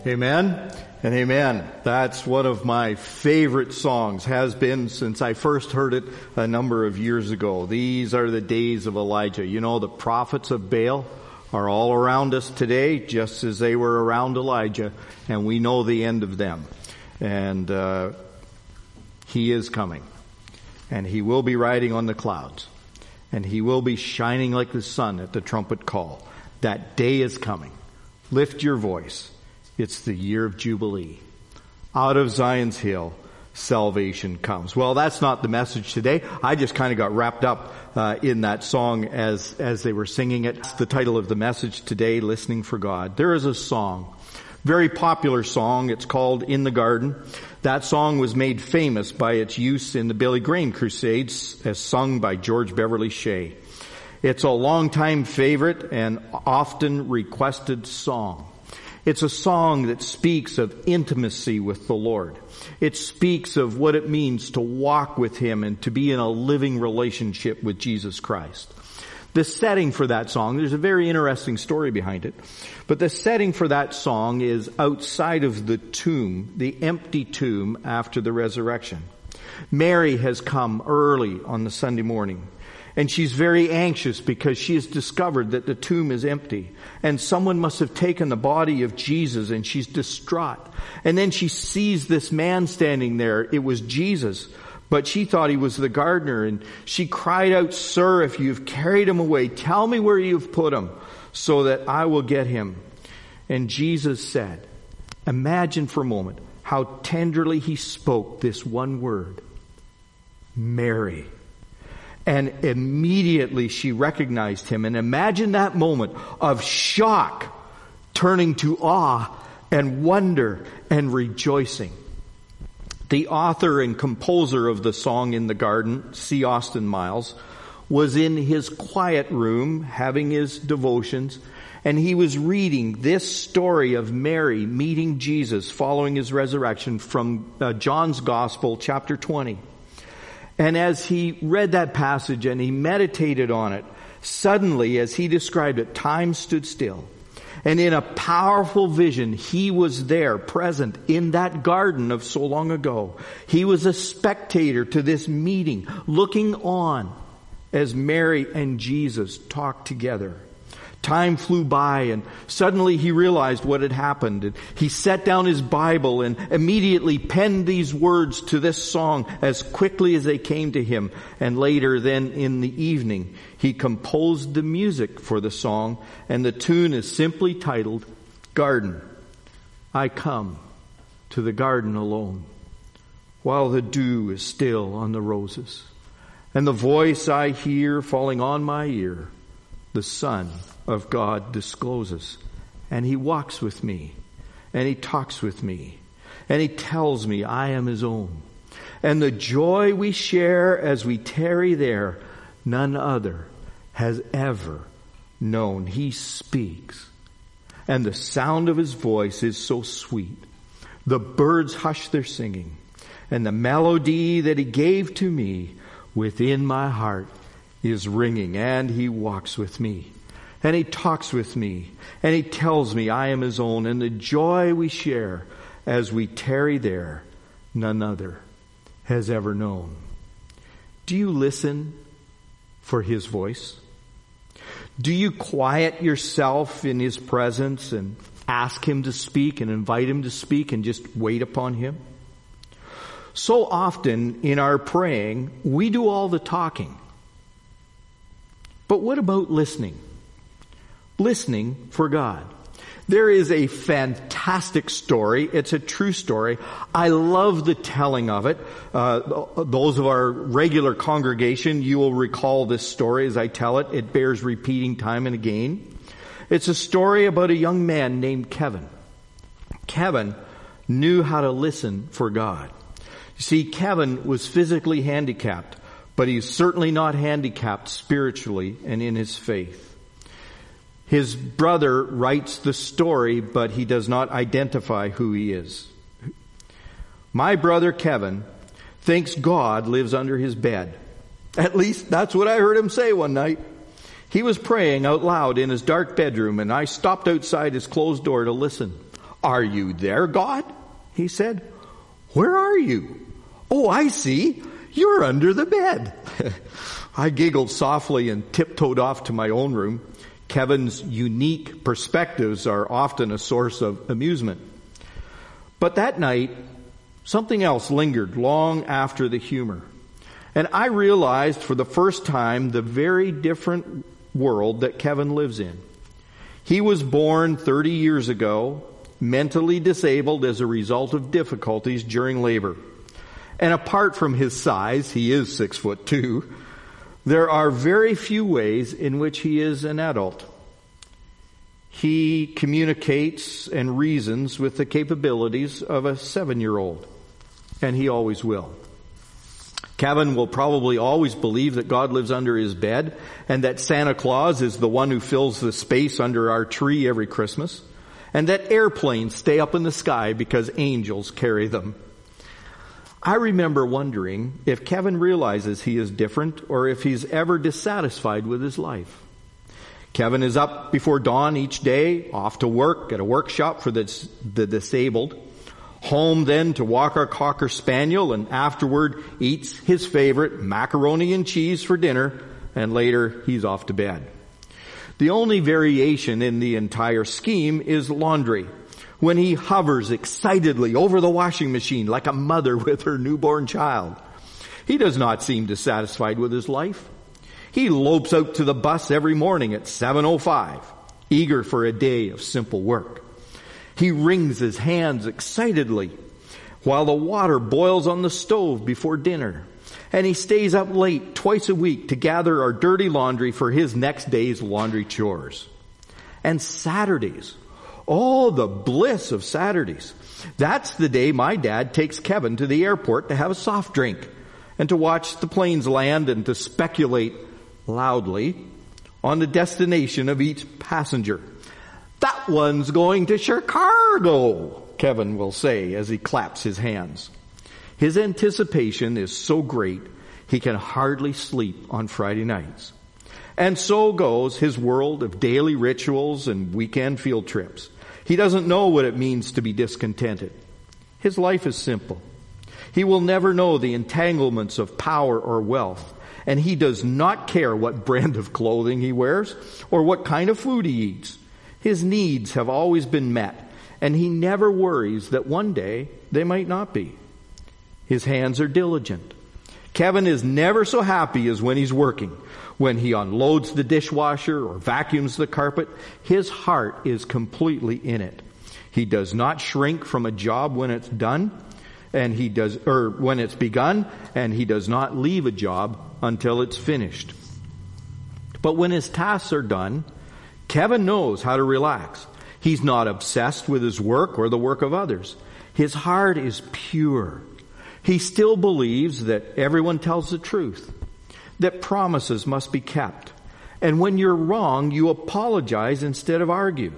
Amen and amen. That's one of my favorite songs, has been since I first heard it a number of years ago. These are the days of Elijah. You know, the prophets of Baal are all around us today, just as they were around Elijah, and we know the end of them. And he is coming, and he will be riding on the clouds, and he will be shining like the sun at the trumpet call. That day is coming. Lift your voice. It's the year of Jubilee. Out of Zion's hill, salvation comes. Well, that's not the message today. I just kind of got wrapped up in that song as they were singing it. It's the title of the message today, Listening for God. There is a song, very popular song. It's called In the Garden. That song was made famous by its use in the Billy Graham Crusades as sung by George Beverly Shea. It's a longtime favorite and often requested song. It's a song that speaks of intimacy with the Lord. It speaks of what it means to walk with Him and to be in a living relationship with Jesus Christ. The setting for that song, there's a very interesting story behind it, but the setting for that song is outside of the tomb, the empty tomb after the resurrection. Mary has come early on the Sunday morning. And she's very anxious because she has discovered that the tomb is empty. And someone must have taken the body of Jesus, and she's distraught. And then she sees this man standing there. It was Jesus, but she thought he was the gardener. And she cried out, "Sir, if you've carried him away, tell me where you've put him so that I will get him." And Jesus said, imagine for a moment how tenderly he spoke this one word, Mary. And immediately she recognized him. And imagine that moment of shock turning to awe and wonder and rejoicing. The author and composer of the song In the Garden, C. Austin Miles, was in his quiet room having his devotions, and he was reading this story of Mary meeting Jesus following his resurrection from John's Gospel, chapter 20. And as he read that passage and he meditated on it, suddenly, as he described it, time stood still. And in a powerful vision, he was there, present in that garden of so long ago. He was a spectator to this meeting, looking on as Mary and Jesus talked together. Time flew by, and suddenly he realized what had happened. And he set down his Bible and immediately penned these words to this song as quickly as they came to him. And later, then in the evening, he composed the music for the song, and the tune is simply titled, Garden. I come to the garden alone, while the dew is still on the roses, and the voice I hear falling on my ear, the Son of God discloses. And He walks with me, and He talks with me, and He tells me I am His own. And the joy we share as we tarry there, none other has ever known. He speaks, and the sound of His voice is so sweet. The birds hush their singing, and the melody that He gave to me within my heart is ringing. And He walks with me, and He talks with me, and He tells me I am His own. And the joy we share as we tarry there, none other has ever known. Do you listen for His voice? Do you quiet yourself in His presence and ask Him to speak and invite Him to speak and just wait upon Him? So often in our praying, we do all the talking. But what about listening? Listening for God. There is a fantastic story. It's a true story. I love the telling of it. Those of our regular congregation, you will recall this story as I tell it. It bears repeating time and again. It's a story about a young man named Kevin. Kevin knew how to listen for God. You see, Kevin was physically handicapped, but he's certainly not handicapped spiritually and in his faith. His brother writes the story, but he does not identify who he is. My brother Kevin thinks God lives under his bed. At least that's what I heard him say one night. He was praying out loud in his dark bedroom, and I stopped outside his closed door to listen. "Are you there, God?" he said. "Where are you?" "Oh, I see. You're under the bed." I giggled softly and tiptoed off to my own room. Kevin's unique perspectives are often a source of amusement. But that night, something else lingered long after the humor. And I realized for the first time the very different world that Kevin lives in. He was born 30 years ago, mentally disabled as a result of difficulties during labor. And apart from his size, he is 6'2", there are very few ways in which he is an adult. He communicates and reasons with the capabilities of a 7-year-old, and he always will. Kevin will probably always believe that God lives under his bed and that Santa Claus is the one who fills the space under our tree every Christmas, and that airplanes stay up in the sky because angels carry them. I remember wondering if Kevin realizes he is different or if he's ever dissatisfied with his life. Kevin is up before dawn each day, off to work at a workshop for the disabled, home then to walk our Cocker Spaniel, and afterward eats his favorite macaroni and cheese for dinner, and later he's off to bed. The only variation in the entire scheme is laundry, when he hovers excitedly over the washing machine like a mother with her newborn child. He does not seem dissatisfied with his life. He lopes out to the bus every morning at 7:05, eager for a day of simple work. He wrings his hands excitedly while the water boils on the stove before dinner. And he stays up late twice a week to gather our dirty laundry for his next day's laundry chores. And Saturdays, oh, the bliss of Saturdays. That's the day my dad takes Kevin to the airport to have a soft drink and to watch the planes land and to speculate loudly on the destination of each passenger. "That one's going to Chicago," Kevin will say as he claps his hands. His anticipation is so great he can hardly sleep on Friday nights. And so goes his world of daily rituals and weekend field trips. He doesn't know what it means to be discontented. His life is simple. He will never know the entanglements of power or wealth, and he does not care what brand of clothing he wears or what kind of food he eats. His needs have always been met, and he never worries that one day they might not be. His hands are diligent. Kevin is never so happy as when he's working. When he unloads the dishwasher or vacuums the carpet, his heart is completely in it. He does not shrink from a job when it's done, when it's begun, and he does not leave a job until it's finished. But when his tasks are done, Kevin knows how to relax. He's not obsessed with his work or the work of others. His heart is pure. He still believes that everyone tells the truth, that promises must be kept, and when you're wrong, you apologize instead of argue.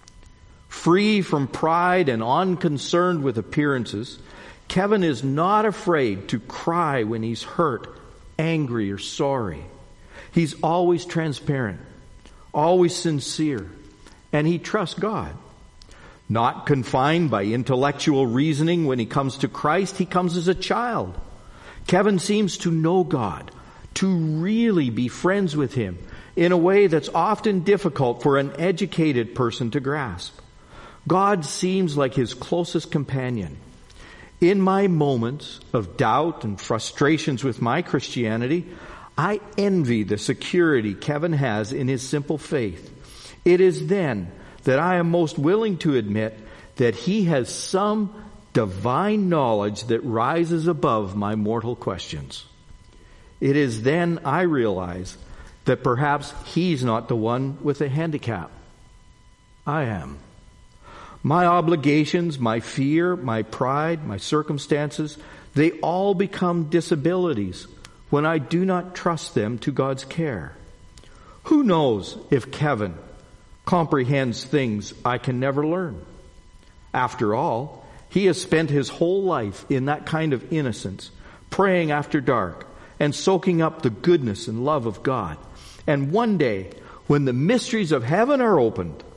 Free from pride and unconcerned with appearances, Kevin is not afraid to cry when he's hurt, angry, or sorry. He's always transparent, always sincere, and he trusts God. Not confined by intellectual reasoning when he comes to Christ, he comes as a child. Kevin seems to know God, to really be friends with him in a way that's often difficult for an educated person to grasp. God seems like his closest companion. In my moments of doubt and frustrations with my Christianity, I envy the security Kevin has in his simple faith. It is then that I am most willing to admit that he has some divine knowledge that rises above my mortal questions. It is then I realize that perhaps he's not the one with a handicap. I am. My obligations, my fear, my pride, my circumstances, they all become disabilities when I do not trust them to God's care. Who knows if Kevin comprehends things I can never learn? After all, he has spent his whole life in that kind of innocence, praying after dark and soaking up the goodness and love of God. And one day, when the mysteries of heaven are opened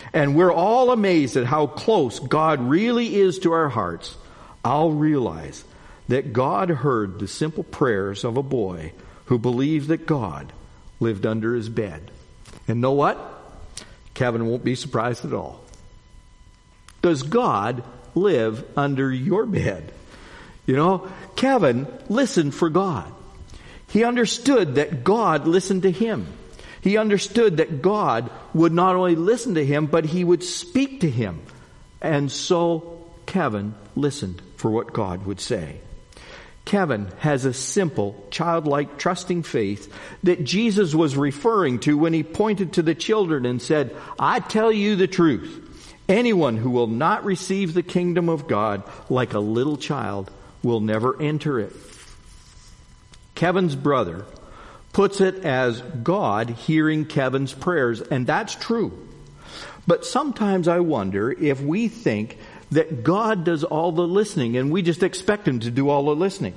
and we're all amazed at how close God really is to our hearts, I'll realize that God heard the simple prayers of a boy who believed that God lived under his bed. And know what? Kevin won't be surprised at all. Does God live under your bed? You know, Kevin listened for God. He understood that God listened to him. He understood that God would not only listen to him, but he would speak to him. And so Kevin listened for what God would say. Kevin has a simple, childlike, trusting faith that Jesus was referring to when he pointed to the children and said, I tell you the truth. Anyone who will not receive the kingdom of God like a little child will never enter it. Kevin's brother puts it as God hearing Kevin's prayers, and that's true. But sometimes I wonder if we think that God does all the listening and we just expect him to do all the listening.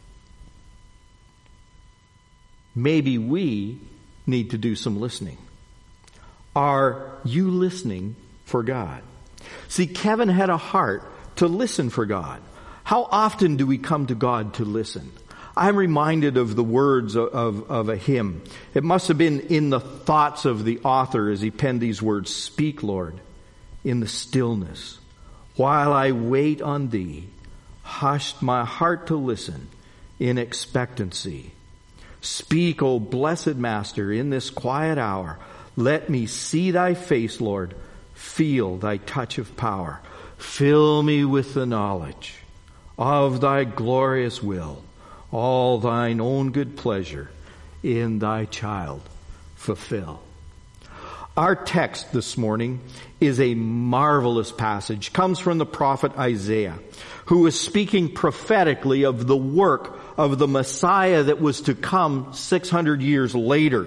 Maybe we need to do some listening. Are you listening for God? See, Kevin had a heart to listen for God. How often do we come to God to listen? I'm reminded of the words of a hymn. It must have been in the thoughts of the author as he penned these words, Speak, Lord, in the stillness, while I wait on thee, hushed my heart to listen in expectancy. Speak, O blessed Master, in this quiet hour. Let me see thy face, Lord, feel thy touch of power. Fill me with the knowledge of thy glorious will, all thine own good pleasure in thy child fulfill. Our text this morning is a marvelous passage. Comes from the prophet Isaiah, who is speaking prophetically of the work of the Messiah that was to come 600 years later.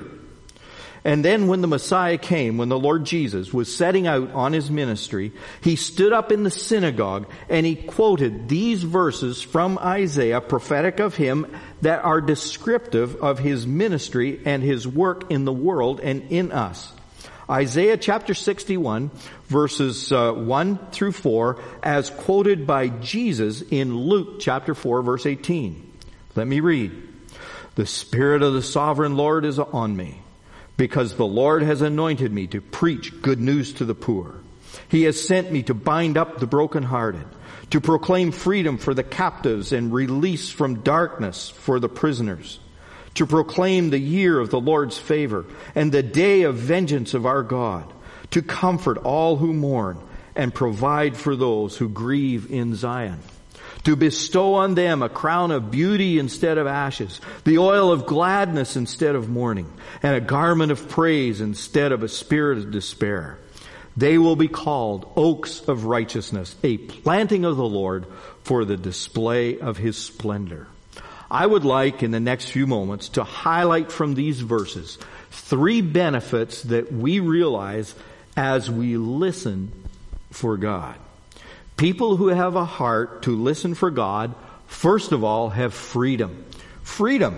And then when the Messiah came, when the Lord Jesus was setting out on his ministry, he stood up in the synagogue and he quoted these verses from Isaiah, prophetic of him, that are descriptive of his ministry and his work in the world and in us. Isaiah chapter 61, verses 1 through 4, as quoted by Jesus in Luke chapter 4, verse 18. Let me read. The Spirit of the Sovereign Lord is on me, because the Lord has anointed me to preach good news to the poor. He has sent me to bind up the brokenhearted, to proclaim freedom for the captives and release from darkness for the prisoners, to proclaim the year of the Lord's favor and the day of vengeance of our God, to comfort all who mourn and provide for those who grieve in Zion, to bestow on them a crown of beauty instead of ashes, the oil of gladness instead of mourning, and a garment of praise instead of a spirit of despair. They will be called oaks of righteousness, a planting of the Lord for the display of his splendor. I would like in the next few moments to highlight from these verses 3 benefits that we realize as we listen for God. People who have a heart to listen for God, first of all, have freedom. Freedom.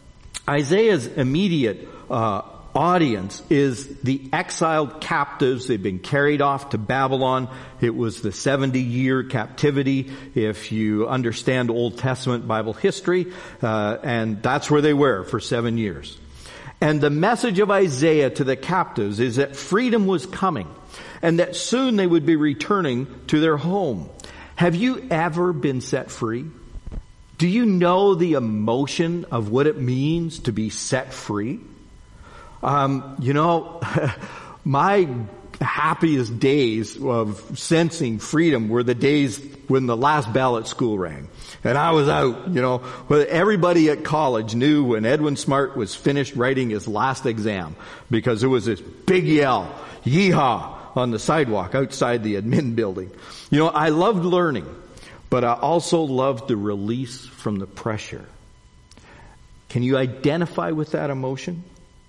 Isaiah's immediate audience is the exiled captives. They've been carried off to Babylon. It was the 70-year captivity, if you understand Old Testament Bible history, and that's where they were for 7 years. And the message of Isaiah to the captives is that freedom was coming, and that soon they would be returning to their home. Have you ever been set free? Do you know the emotion of what it means to be set free? My happiest days of sensing freedom were the days when the last bell at school rang. And I was out, but everybody at college knew when Edwin Smart was finished writing his last exam, because there was this big yell, yeehaw, on the sidewalk outside the admin building. I loved learning, but I also loved the release from the pressure. Can you identify with that emotion?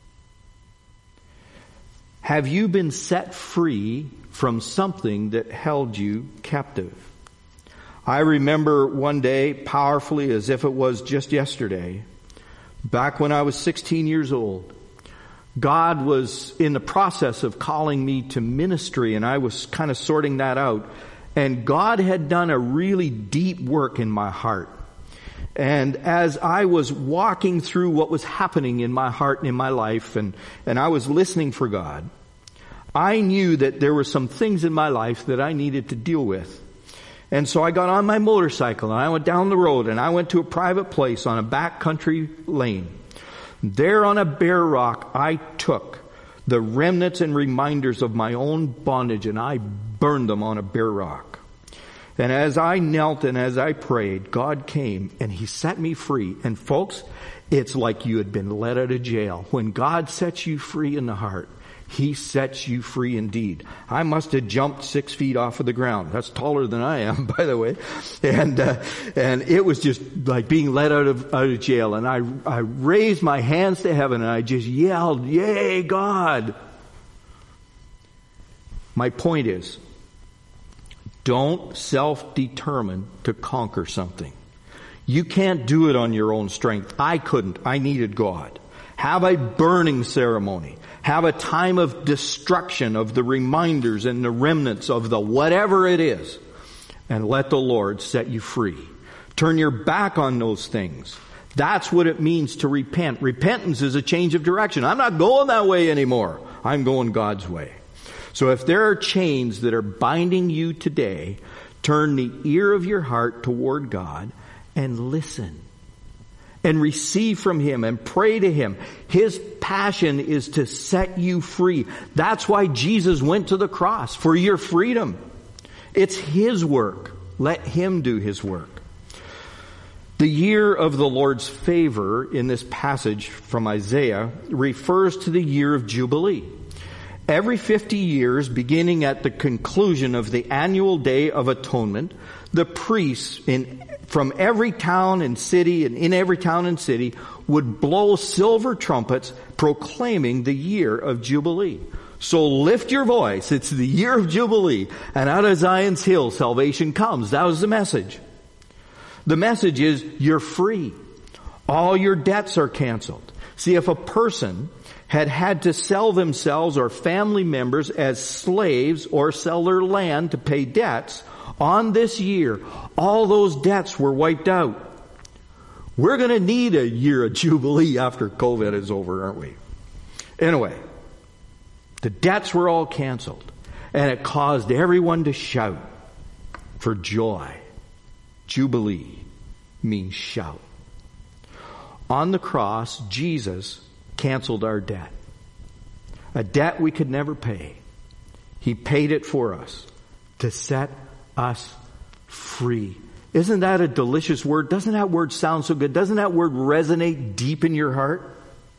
Have you been set free from something that held you captive? I remember one day powerfully, as if it was just yesterday, back when I was 16 years old, God was in the process of calling me to ministry, and I was kind of sorting that out. And God had done a really deep work in my heart. And as I was walking through what was happening in my heart and in my life, and I was listening for God, I knew that there were some things in my life that I needed to deal with. And so I got on my motorcycle and I went down the road and I went to a private place on a backcountry lane. There on a bare rock, I took the remnants and reminders of my own bondage and I burned them on a bare rock. And as I knelt and as I prayed, God came and He set me free. And folks, it's like you had been let out of jail. When God sets you free in the heart, He sets you free indeed. I must have jumped 6 feet off of the ground. That's taller than I am, by the way. And it was just like being let out of jail. And I raised my hands to heaven and I just yelled, "Yay, God!" My point is, don't self-determine to conquer something. You can't do it on your own strength. I couldn't. I needed God. Have a burning ceremony. Have a time of destruction of the reminders and the remnants of the whatever it is. And let the Lord set you free. Turn your back on those things. That's what it means to repent. Repentance is a change of direction. I'm not going that way anymore. I'm going God's way. So if there are chains that are binding you today, turn the ear of your heart toward God and listen. And receive from Him and pray to Him. His passion is to set you free. That's why Jesus went to the cross, for your freedom. It's His work. Let Him do His work. The year of the Lord's favor in this passage from Isaiah refers to the year of Jubilee. Every 50 years, beginning at the conclusion of the annual Day of Atonement, the priests from every town and city and in every town and city would blow silver trumpets proclaiming the year of Jubilee. So lift your voice. It's the year of Jubilee. And out of Zion's hill, salvation comes. That was the message. The message is you're free. All your debts are canceled. See, if a person had to sell themselves or family members as slaves or sell their land to pay debts, on this year, all those debts were wiped out. We're going to need a year of Jubilee after COVID is over, aren't we? Anyway, the debts were all canceled, and it caused everyone to shout for joy. Jubilee means shout. On the cross, Jesus canceled our debt. A debt we could never pay. He paid it for us to set us free. Isn't that a delicious word? Doesn't that word sound so good? Doesn't that word resonate deep in your heart?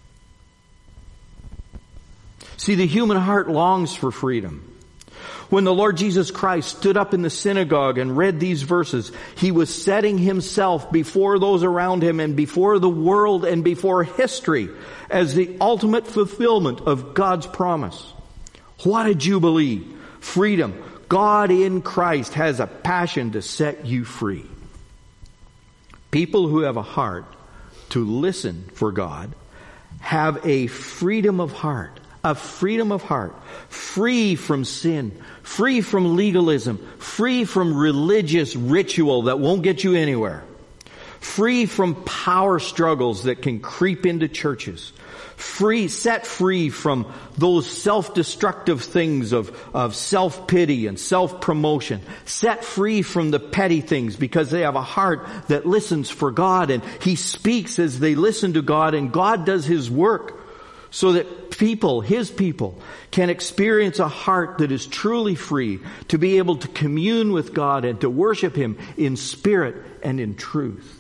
See, the human heart longs for freedom. When the Lord Jesus Christ stood up in the synagogue and read these verses, He was setting Himself before those around Him and before the world and before history as the ultimate fulfillment of God's promise. What a jubilee! Freedom. God in Christ has a passion to set you free. People who have a heart to listen for God have a freedom of heart. A freedom of heart. Free from sin. Free from legalism. Free from religious ritual that won't get you anywhere. Free from power struggles that can creep into churches. Set free from those self-destructive things of self-pity and self-promotion. Set free from the petty things because they have a heart that listens for God, and He speaks as they listen to God, and God does His work so that people, His people, can experience a heart that is truly free to be able to commune with God and to worship Him in spirit and in truth.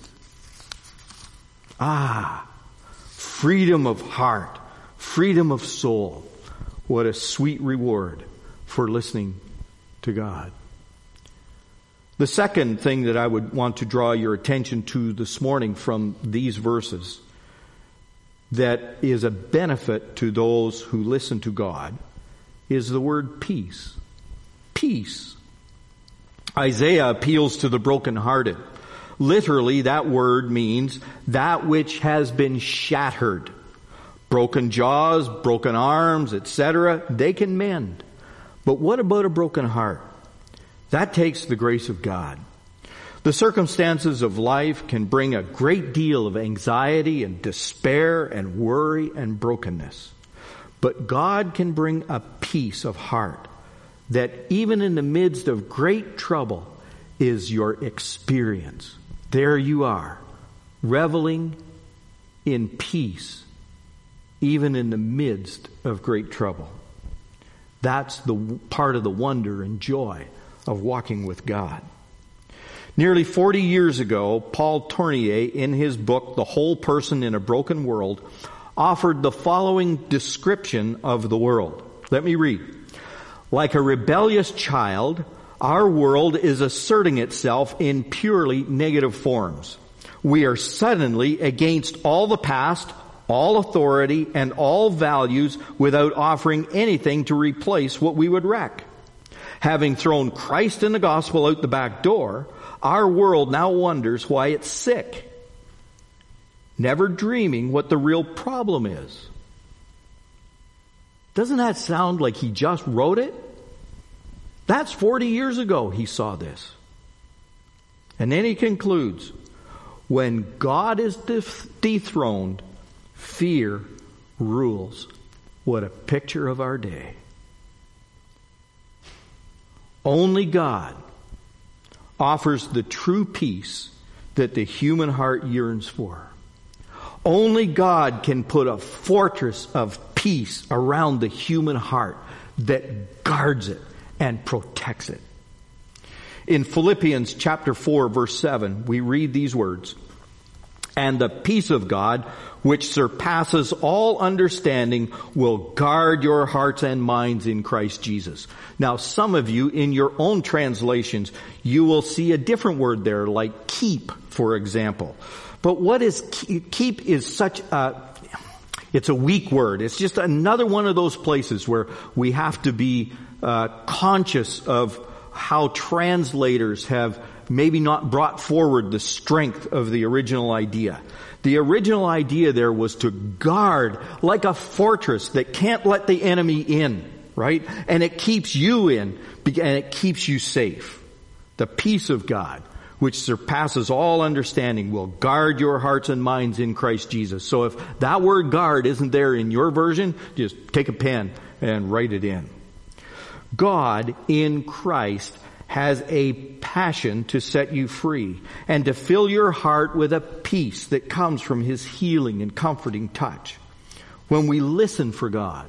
Freedom of heart, freedom of soul. What a sweet reward for listening to God. The second thing that I would want to draw your attention to this morning from these verses that is a benefit to those who listen to God is the word peace. Peace. Isaiah appeals to the brokenhearted. Literally, that word means that which has been shattered, Broken jaws, broken arms, etc., they can mend. But what about a broken heart? That takes the grace of God. The circumstances of life can bring a great deal of anxiety and despair and worry and brokenness. But God can bring a peace of heart that even in the midst of great trouble is your experience. There you are, reveling in peace, even in the midst of great trouble. That's the part of the wonder and joy of walking with God. Nearly 40 years ago, Paul Tournier, in his book, The Whole Person in a Broken World, offered the following description of the world. Let me read. Like a rebellious child, our world is asserting itself in purely negative forms. We are suddenly against all the past, all authority, and all values without offering anything to replace what we would wreck. Having thrown Christ and the gospel out the back door, our world now wonders why it's sick, never dreaming what the real problem is. Doesn't that sound like he just wrote it? That's 40 years ago he saw this. And then he concludes, when God is dethroned, fear rules. What a picture of our day. Only God offers the true peace that the human heart yearns for. Only God can put a fortress of peace around the human heart that guards it and protects it. In Philippians chapter 4, verse 7, we read these words, "And the peace of God, which surpasses all understanding, will guard your hearts and minds in Christ Jesus." Now, some of you, in your own translations, you will see a different word there, like keep, for example. But what is keep is such a, it's a weak word. It's just another one of those places where we have to be conscious of how translators have maybe not brought forward the strength of the original idea. The original idea there was to guard like a fortress that can't let the enemy in, right? And it keeps you in, and it keeps you safe. The peace of God, which surpasses all understanding, will guard your hearts and minds in Christ Jesus. So if that word guard isn't there in your version, just take a pen and write it in. God in Christ has a passion to set you free and to fill your heart with a peace that comes from His healing and comforting touch. When we listen for God,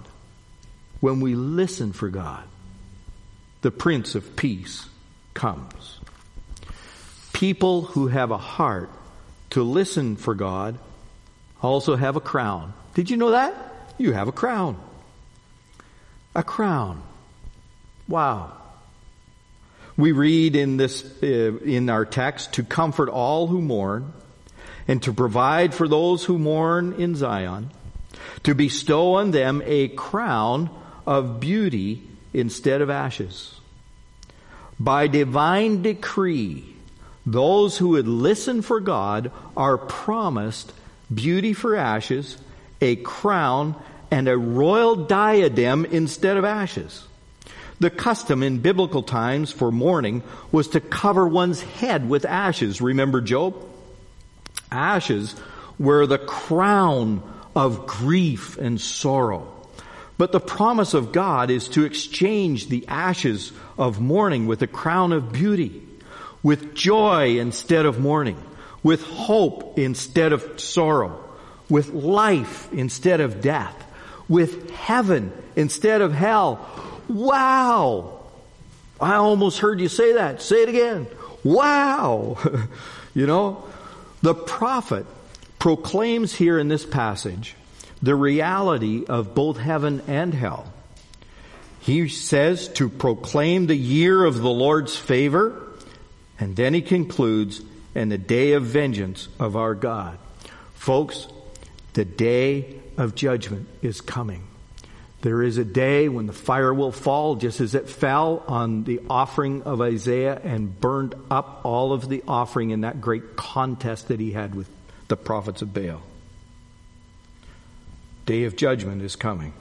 the Prince of Peace comes. People who have a heart to listen for God also have a crown. Did you know that? You have a crown. A crown. Wow. We read in this, in our text, to comfort all who mourn and to provide for those who mourn in Zion, to bestow on them a crown of beauty instead of ashes. By divine decree, those who would listen for God are promised beauty for ashes, a crown, and a royal diadem instead of ashes. The custom in biblical times for mourning was to cover one's head with ashes. Remember Job? Ashes were the crown of grief and sorrow. But the promise of God is to exchange the ashes of mourning with a crown of beauty, with joy instead of mourning, with hope instead of sorrow, with life instead of death, with heaven instead of hell. Wow! I almost heard you say that. Say it again. Wow! You know, the prophet proclaims here in this passage the reality of both heaven and hell. He says to proclaim the year of the Lord's favor, and then he concludes, and the day of vengeance of our God. Folks, the day of judgment is coming. There is a day when the fire will fall, just as it fell on the offering of Isaiah and burned up all of the offering in that great contest that he had with the prophets of Baal. day of judgment is coming.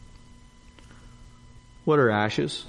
What are ashes?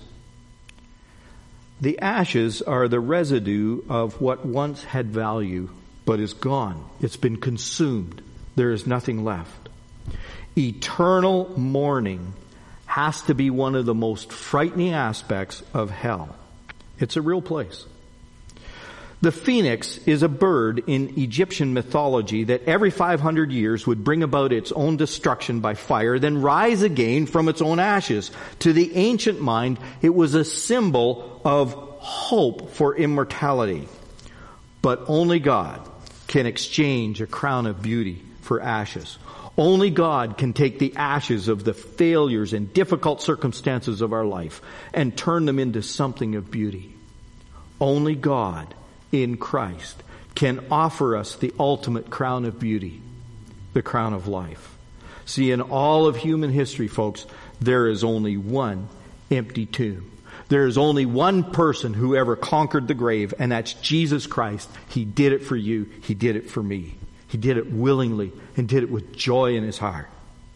The ashes are the residue of what once had value, but is gone. It's been consumed. There is nothing left. Eternal mourning has to be one of the most frightening aspects of hell. It's a real place. The phoenix is a bird in Egyptian mythology that every 500 years would bring about its own destruction by fire, then rise again from its own ashes. To the ancient mind, it was a symbol of hope for immortality. But only God can exchange a crown of beauty for ashes. Only God can take the ashes of the failures and difficult circumstances of our life and turn them into something of beauty. Only God in Christ can offer us the ultimate crown of beauty, the crown of life. See, in all of human history, folks, there is only one empty tomb. There is only one person who ever conquered the grave, and that's Jesus Christ. He did it for you. He did it for me. He did it willingly and did it with joy in his heart.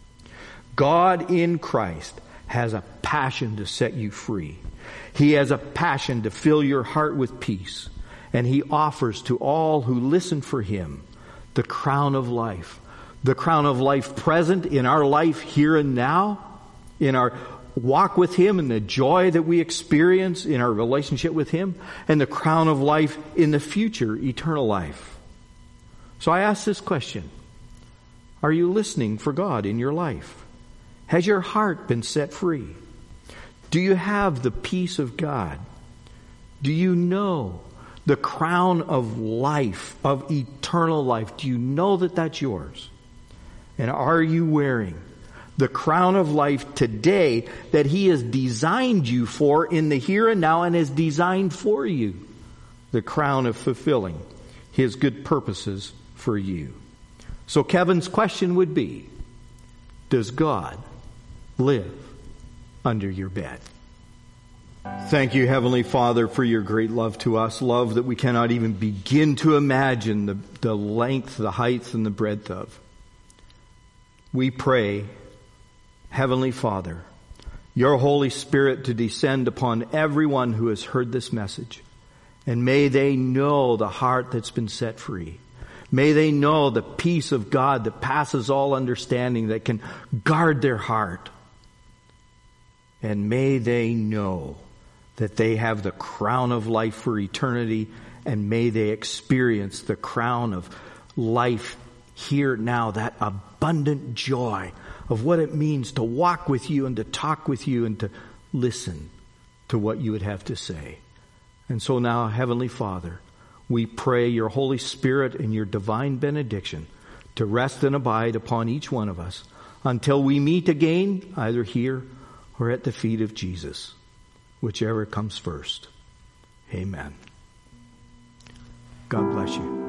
God in Christ has a passion to set you free. He has a passion to fill your heart with peace. And he offers to all who listen for him the crown of life. The crown of life present in our life here and now, in our walk with him and the joy that we experience in our relationship with him, and the crown of life in the future, eternal life. So I ask this question. Are you listening for God in your life? Has your heart been set free? Do you have the peace of God? Do you know the crown of life, of eternal life? Do you know that that's yours? And are you wearing the crown of life today that he has designed you for in the here and now and has designed for you? The crown of fulfilling his good purposes for you. So Kevin's question would be, does God live under your bed? Thank you, Heavenly Father, for your great love to us, love that we cannot even begin to imagine the length, the height, and the breadth of. We pray, Heavenly Father, your Holy Spirit to descend upon everyone who has heard this message, and may they know the heart that's been set free. May they know the peace of God that passes all understanding, that can guard their heart. And may they know that they have the crown of life for eternity, and may they experience the crown of life here now, that abundant joy of what it means to walk with you and to talk with you and to listen to what you would have to say. And so now, Heavenly Father, we pray your Holy Spirit and your divine benediction to rest and abide upon each one of us until we meet again, either here or at the feet of Jesus, whichever comes first. Amen. God bless you.